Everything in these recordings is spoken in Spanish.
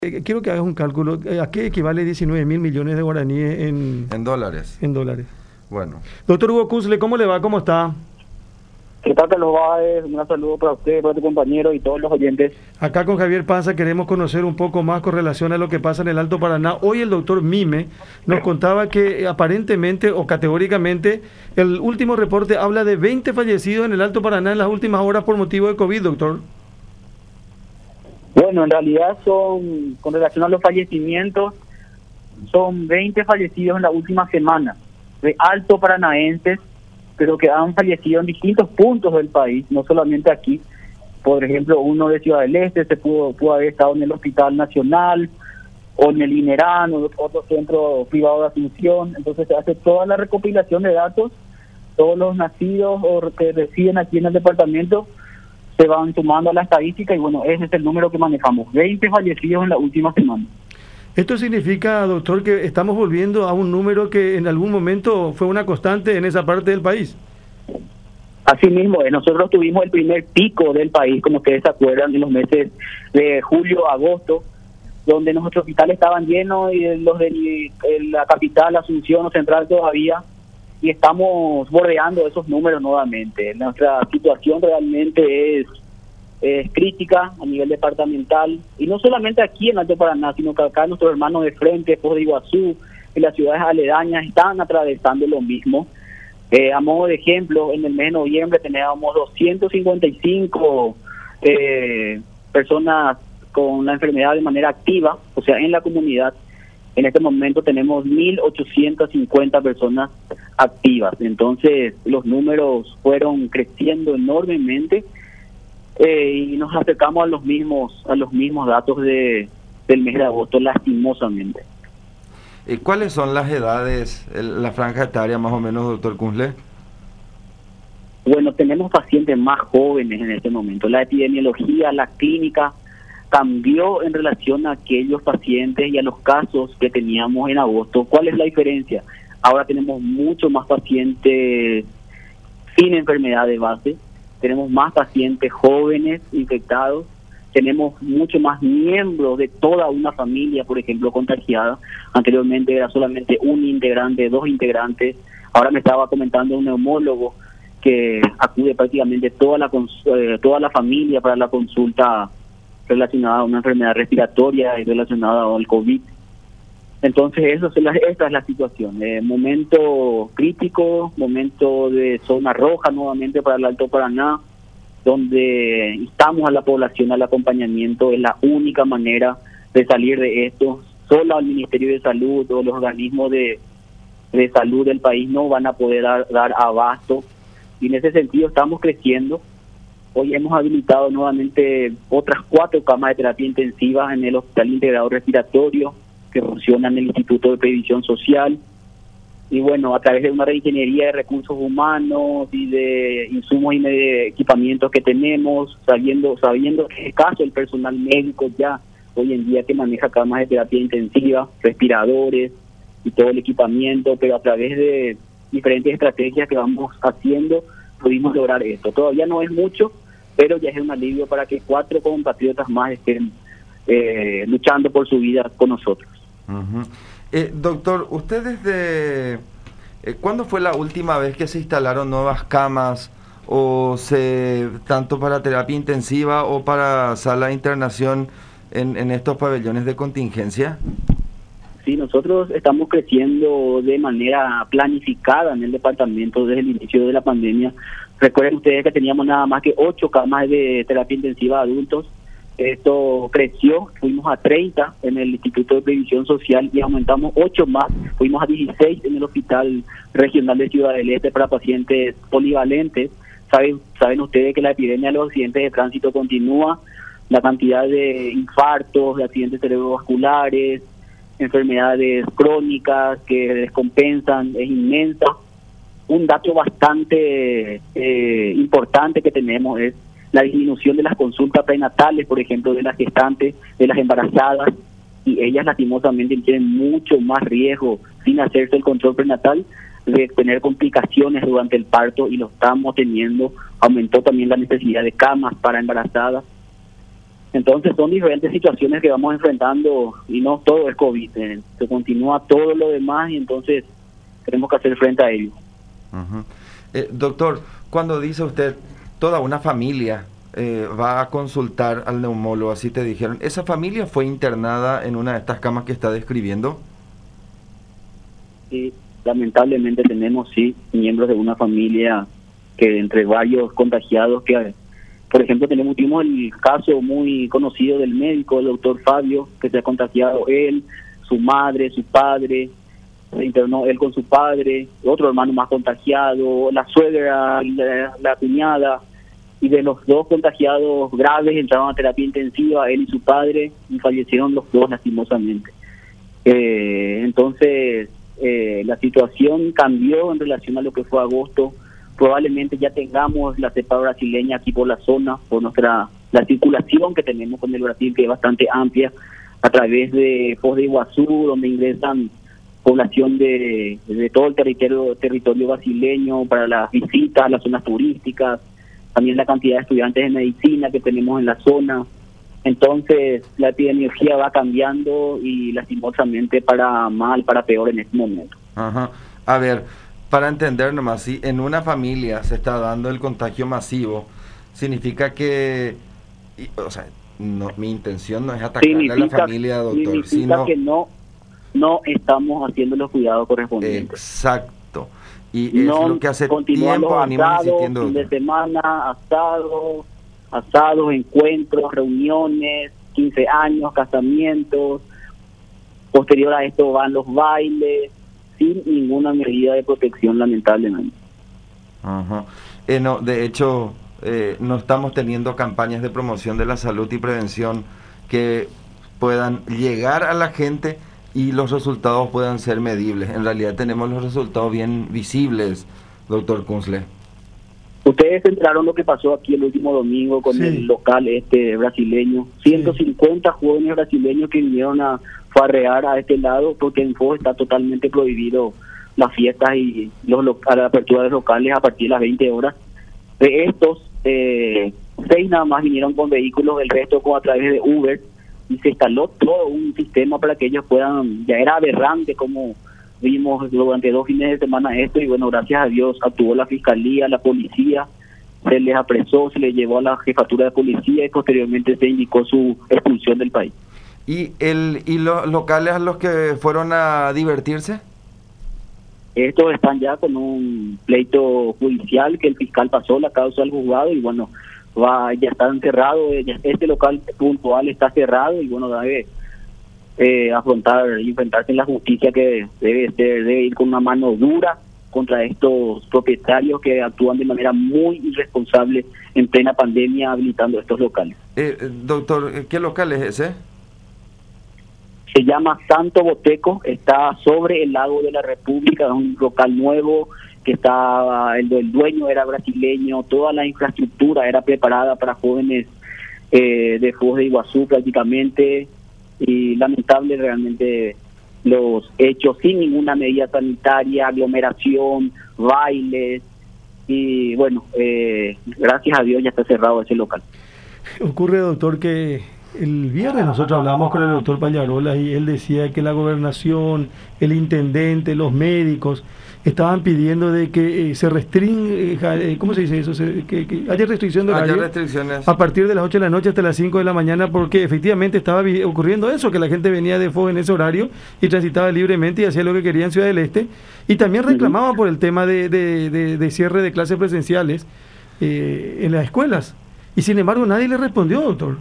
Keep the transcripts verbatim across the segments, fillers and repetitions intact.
Eh, Quiero que hagas un cálculo. eh, ¿A qué equivale diecinueve mil millones de guaraníes en, En dólares. en dólares? Bueno, Doctor Hugo Kuzle, ¿cómo le va? ¿Cómo está? ¿Qué tal, Carlos Báez? Un saludo para usted, para tu compañero y todos los oyentes. Acá con Javier Panza queremos conocer un poco más con relación a lo que pasa en el Alto Paraná. Hoy el doctor Mime nos contaba que eh, aparentemente o categóricamente el último reporte habla de veinte fallecidos en el Alto Paraná en las últimas horas por motivo de COVID, doctor. Bueno, en realidad son, con relación a los fallecimientos, son veinte fallecidos en la última semana, de alto paranaenses, pero que han fallecido en distintos puntos del país, no solamente aquí. Por ejemplo, uno de Ciudad del Este se pudo, pudo haber estado en el Hospital Nacional, o en el INERAN, o otro centro privado de Asunción. Entonces se hace toda la recopilación de datos, todos los nacidos o que residen aquí en el departamento se van sumando a la estadística y bueno, ese es el número que manejamos, veinte fallecidos en la última semana. Esto significa, doctor, que estamos volviendo a un número que en algún momento fue una constante en esa parte del país. Así mismo, eh, nosotros tuvimos el primer pico del país, como ustedes se acuerdan, en los meses de julio, agosto, donde nuestros hospitales estaban llenos y los de la capital, Asunción o Central todavía, y estamos bordeando esos números nuevamente. Nuestra situación realmente es, es crítica a nivel departamental, y no solamente aquí en Alto Paraná, sino que acá nuestros hermanos de frente, Foz de Iguazú, y las ciudades aledañas están atravesando lo mismo. Eh, a modo de ejemplo, en el mes de noviembre teníamos doscientos cincuenta y cinco eh, personas con la enfermedad de manera activa, o sea, en la comunidad. En este momento tenemos mil ochocientas cincuenta personas activas. Entonces, los números fueron creciendo enormemente eh, y nos acercamos a los mismos a los mismos datos de del mes de agosto, lastimosamente. ¿y cuáles son las edades, el- la franja etaria más o menos, doctor Kuzle? Bueno, tenemos pacientes más jóvenes en este momento. La epidemiología, la clínica cambió en relación a aquellos pacientes y a los casos que teníamos en agosto. ¿Cuál es la diferencia? Ahora tenemos mucho más pacientes sin enfermedad de base, tenemos más pacientes jóvenes infectados, tenemos mucho más miembros de toda una familia, por ejemplo, contagiada. Anteriormente era solamente un integrante, dos integrantes. Ahora me estaba comentando un neumólogo que acude prácticamente toda la cons- eh, toda la familia para la consulta relacionada a una enfermedad respiratoria y relacionada al COVID. Entonces, eso es la, esa es la situación. Eh, momento crítico, momento de zona roja nuevamente para el Alto Paraná, donde instamos a la población al acompañamiento. Es la única manera de salir de esto. Solo el Ministerio de Salud o los organismos de, de salud del país no van a poder dar, dar abasto. Y en ese sentido estamos creciendo. Hoy hemos habilitado nuevamente otras cuatro camas de terapia intensiva en el Hospital Integrado Respiratorio, que funciona en el Instituto de Previsión Social. Y bueno, a través de una reingeniería de recursos humanos y de insumos y de equipamientos que tenemos, sabiendo sabiendo que es escaso el personal médico ya hoy en día que maneja camas de terapia intensiva, respiradores y todo el equipamiento, pero a través de diferentes estrategias que vamos haciendo, pudimos lograr esto. Todavía no es mucho, pero ya es un alivio para que cuatro compatriotas más estén eh, luchando por su vida con nosotros. Uh-huh. eh, doctor, ¿usted desde eh, cuándo fue la última vez que se instalaron nuevas camas o se tanto para terapia intensiva o para sala de internación en, en estos pabellones de contingencia? Sí, nosotros estamos creciendo de manera planificada en el departamento desde el inicio de la pandemia. Recuerden ustedes que teníamos nada más que ocho camas de terapia intensiva de adultos. Esto creció, fuimos a treinta en el Instituto de Previsión Social y aumentamos ocho más, fuimos a dieciséis en el Hospital Regional de Ciudad del Este para pacientes polivalentes. Saben, saben ustedes que la epidemia de los accidentes de tránsito continúa, la cantidad de infartos, de accidentes cerebrovasculares, enfermedades crónicas que descompensan es inmensa. Un dato bastante eh, importante que tenemos es la disminución de las consultas prenatales, por ejemplo, de las gestantes, de las embarazadas, y ellas lastimosamente tienen mucho más riesgo sin hacerse el control prenatal de tener complicaciones durante el parto, y lo estamos teniendo. Aumentó también la necesidad de camas para embarazadas. Entonces son diferentes situaciones que vamos enfrentando y no todo es COVID, eh, se continúa todo lo demás y entonces tenemos que hacer frente a ello. Uh-huh. eh, doctor, cuando dice usted toda una familia eh, va a consultar al neumólogo, así te dijeron, ¿esa familia fue internada en una de estas camas que está describiendo? Sí, lamentablemente tenemos sí miembros de una familia que entre varios contagiados que, por ejemplo, tenemos tuvimos el caso muy conocido del médico, el doctor Fabio, que se ha contagiado él, su madre, su padre, se internó él con su padre, otro hermano más contagiado, la suegra, la, la cuñada, y de los dos contagiados graves entraron a terapia intensiva, él y su padre, y fallecieron los dos lastimosamente. Eh, entonces, eh, la situación cambió en relación a lo que fue agosto. Probablemente ya tengamos la cepa brasileña aquí por la zona, por nuestra la circulación que tenemos con el Brasil, que es bastante amplia, a través de Foz de Iguazú, donde ingresan población de, de todo el territorio territorio brasileño para las visitas, las zonas turísticas, también la cantidad de estudiantes de medicina que tenemos en la zona. Entonces la epidemiología va cambiando y lastimosamente para mal, para peor en este momento. Ajá. A ver, para entender nomás, si en una familia se está dando el contagio masivo, significa que, y, o sea, no, mi intención no es atacarle significa, a la familia, doctor, significa sino que no no estamos haciendo los cuidados correspondientes. Exacto. Y no es lo que hace tiempo venimos insistiendo. Fin de semana, asados, asados, encuentros, reuniones, quince años, casamientos. Posterior a esto van los bailes, sin ninguna medida de protección, lamentablemente. Ajá. Eh, no, de hecho, eh, no estamos teniendo campañas de promoción de la salud y prevención que puedan llegar a la gente y los resultados puedan ser medibles. En realidad tenemos los resultados bien visibles, doctor Kunzle. Ustedes entraron lo que pasó aquí el último domingo con sí. el local este brasileño. ciento cincuenta sí. jóvenes brasileños que vinieron a farrear a este lado, porque en Foz está totalmente prohibido las fiestas y los a la apertura de locales a partir de las veinte horas. De estos, eh, seis nada más vinieron con vehículos, el resto con a través de Uber, y se instaló todo un sistema para que ellos puedan, ya era aberrante como vimos durante dos fines de semana esto, y bueno, gracias a Dios actuó la fiscalía, la policía, se les apresó, se les llevó a la jefatura de policía y posteriormente se indicó su expulsión del país. ¿Y el y los locales a los que fueron a divertirse? Estos están ya con un pleito judicial que el fiscal pasó la causa al juzgado y bueno, va ya está encerrado, este local puntual está cerrado y bueno, debe eh, afrontar y enfrentarse en la justicia, que debe ser, debe ir con una mano dura contra estos propietarios que actúan de manera muy irresponsable en plena pandemia habilitando estos locales. Eh, doctor, ¿qué local es ese? Se llama Santo Boteco, está sobre el lago de la República, es un local nuevo que está, el, el dueño era brasileño, toda la infraestructura era preparada para jóvenes eh, de Foz de Iguazú prácticamente, y lamentable realmente los hechos sin ninguna medida sanitaria, aglomeración, bailes, y bueno, eh, gracias a Dios ya está cerrado ese local. Ocurre, doctor, que el viernes nosotros hablamos con el doctor Pallarolas y él decía que la gobernación, el intendente, los médicos estaban pidiendo de que eh, se restringe, eh, ¿cómo se dice eso? Se, que, que haya restricción de horario a partir de las ocho de la noche hasta las cinco de la mañana, porque efectivamente estaba vi- ocurriendo eso, que la gente venía de Foz en ese horario y transitaba libremente y hacía lo que quería en Ciudad del Este, y también reclamaba por el tema de, de, de, de cierre de clases presenciales eh, en las escuelas, y sin embargo nadie le respondió, doctor.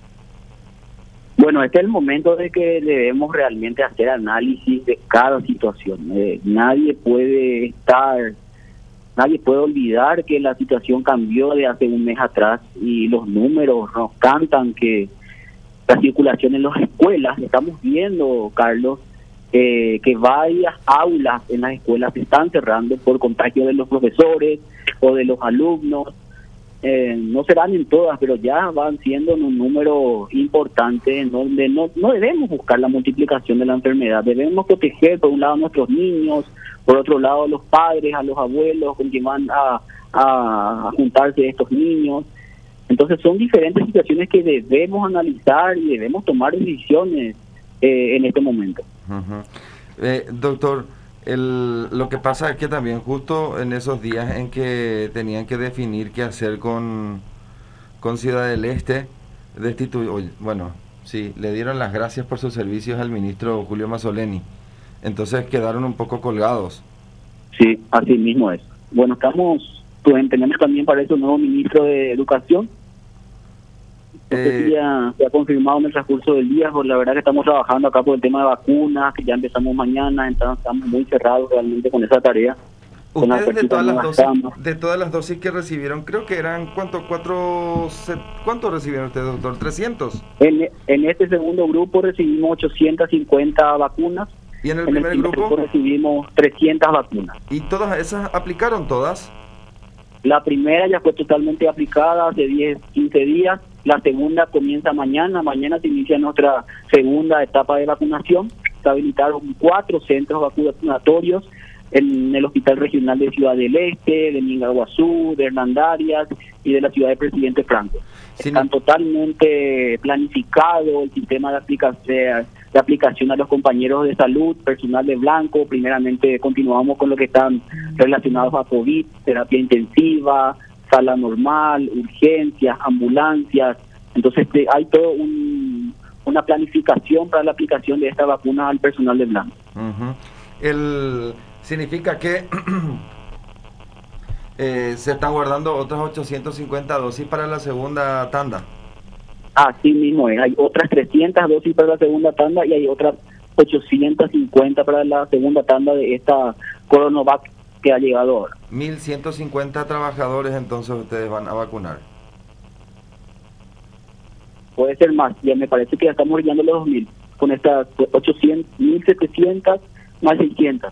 Bueno, este es el momento de que debemos realmente hacer análisis de cada situación. Eh, nadie puede estar, nadie puede olvidar que la situación cambió de hace un mes atrás y los números nos cantan que la circulación en las escuelas, estamos viendo, Carlos, eh, que varias aulas en las escuelas se están cerrando por contagio de los profesores o de los alumnos. Eh, no serán en todas, pero ya van siendo en un número importante en donde no, no debemos buscar la multiplicación de la enfermedad, debemos proteger por un lado a nuestros niños, por otro lado a los padres, a los abuelos con quien van a, a, a juntarse estos niños, Entonces son diferentes situaciones que debemos analizar y debemos tomar decisiones eh, en este momento. Uh-huh. eh, doctor, el, lo que pasa es que también justo en esos días en que tenían que definir qué hacer con, con Ciudad del Este, destituyó, bueno, sí, le dieron las gracias por sus servicios al ministro Julio Mazzoleni, entonces quedaron un poco colgados. Sí, así mismo es. Bueno, estamos, pues, tenemos también para eso un nuevo ministro de Educación. Este día se ha confirmado en el transcurso del día, pues la verdad que estamos trabajando acá por el tema de vacunas, que ya empezamos mañana, entonces estamos muy cerrados realmente con esa tarea. Ustedes de todas las dosis, de todas las dosis que recibieron, creo que eran, ¿cuánto? Cuatro, ¿cuánto recibieron ustedes, doctor? ¿trescientos? En, en este segundo grupo recibimos ochocientas cincuenta vacunas. ¿Y en el en primer el grupo? grupo recibimos trescientas vacunas. ¿Y todas esas aplicaron todas? La primera ya fue totalmente aplicada hace diez, quince días. La segunda comienza mañana. Mañana se inicia nuestra segunda etapa de vacunación. Se habilitaron cuatro centros vacunatorios en el Hospital Regional de Ciudad del Este, de Mingaguazú, de Hernandarias y de la ciudad de Presidente Franco. Sí. Están totalmente planificado el sistema de aplicación, de aplicación a los compañeros de salud, personal de blanco. Primeramente continuamos con lo que están relacionados a COVID, terapia intensiva, sala normal, urgencias, ambulancias. Entonces hay todo un, una planificación para la aplicación de esta vacuna al personal de blanco. Uh-huh. El significa que eh, se están guardando otras ochocientas cincuenta dosis para la segunda tanda. Así mismo es, hay otras trescientas dosis para la segunda tanda y hay otras ochocientas cincuenta para la segunda tanda de esta Coronavac que ha llegado ahora. mil ciento cincuenta trabajadores entonces ustedes van a vacunar. Puede ser más, ya me parece que ya estamos llegando a los dos mil, con estas ochocientas, mil setecientas más seiscientas.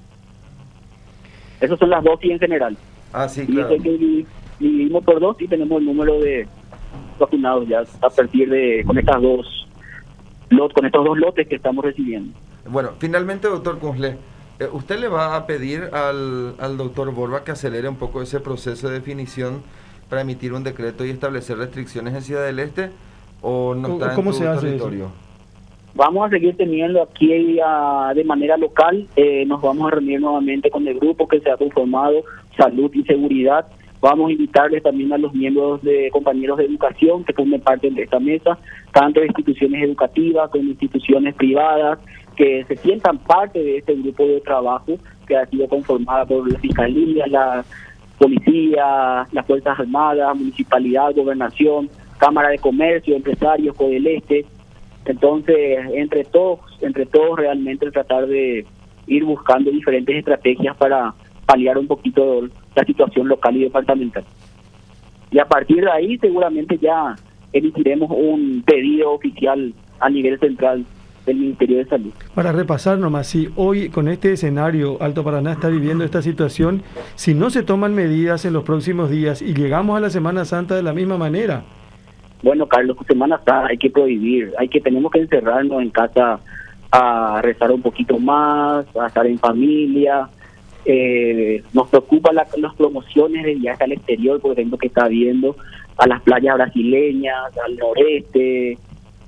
Esas son las dosis en general. Ah, sí, y claro. Y que dividimos por dos y tenemos el número de vacunados ya a partir de con estas dos lot, con estos dos lotes que estamos recibiendo. Bueno, finalmente, doctor Kunzle, eh, ¿usted le va a pedir al, al doctor Borba que acelere un poco ese proceso de definición para emitir un decreto y establecer restricciones en Ciudad del Este o no está ¿Cómo en tu se hace territorio? Eso? Vamos a seguir teniendo aquí uh, de manera local, eh, nos vamos a reunir nuevamente con el grupo que se ha conformado, Salud y Seguridad. Vamos a invitarles también a los miembros de compañeros de educación que formen parte de esta mesa, tanto de instituciones educativas como instituciones privadas, que se sientan parte de este grupo de trabajo que ha sido conformada por la Fiscalía, la Policía, las Fuerzas Armadas, Municipalidad, Gobernación, Cámara de Comercio, Empresarios, Codeleste. Entonces, entre todos, entre todos realmente tratar de ir buscando diferentes estrategias para paliar un poquito la situación local y departamental. Y a partir de ahí seguramente ya emitiremos un pedido oficial a nivel central del Ministerio de Salud. Para repasar nomás, si hoy con este escenario Alto Paraná está viviendo esta situación, si no se toman medidas en los próximos días y llegamos a la Semana Santa de la misma manera. Bueno, Carlos, Semana Santa hay que prohibir, hay que tenemos que encerrarnos en casa a rezar un poquito más, a estar en familia. Eh, nos preocupan la, las promociones de viaje al exterior, por ejemplo, que está habiendo a las playas brasileñas, al noreste,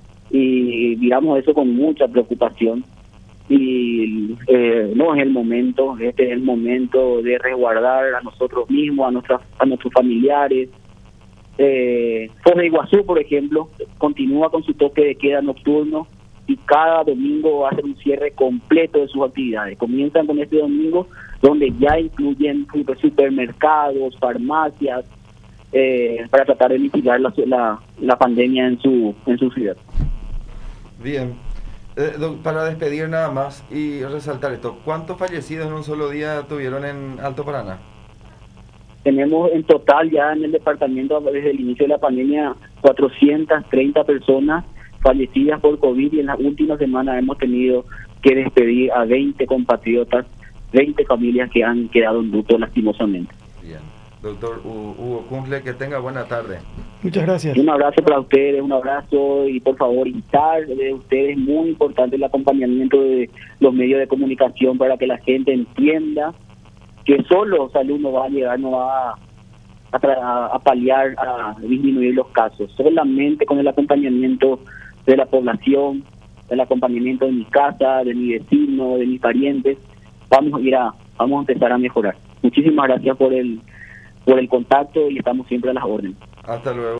y digamos eso con mucha preocupación. Y eh, no es el momento, este es el momento de resguardar a nosotros mismos, a, nuestras, a nuestros familiares. Eh, Foz de Iguazú, por ejemplo, continúa con su toque de queda nocturno y cada domingo va a ser un cierre completo de sus actividades. Comienzan con este domingo, donde ya incluyen supermercados, farmacias, eh, para tratar de mitigar la, la, la pandemia en su en su ciudad. Bien, eh, para despedir nada más y resaltar esto, ¿cuántos fallecidos en un solo día tuvieron en Alto Paraná? Tenemos en total ya en el departamento desde el inicio de la pandemia cuatrocientas treinta personas fallecidas por COVID y en las últimas semanas hemos tenido que despedir a veinte compatriotas, veinte familias que han quedado en luto lastimosamente. Bien, doctor Hugo Kunzle, que tenga buena tarde. Muchas gracias. Un abrazo para ustedes, un abrazo y por favor instar de ustedes, muy importante el acompañamiento de los medios de comunicación para que la gente entienda que solo salud no va a llegar, no va a, a, a, a paliar, a disminuir los casos. Solamente con el acompañamiento de la población, el acompañamiento de mi casa, de mi vecino, de mis parientes, vamos a ir a, vamos a empezar a mejorar. Muchísimas gracias por el, por el contacto y estamos siempre a las órdenes. Hasta luego.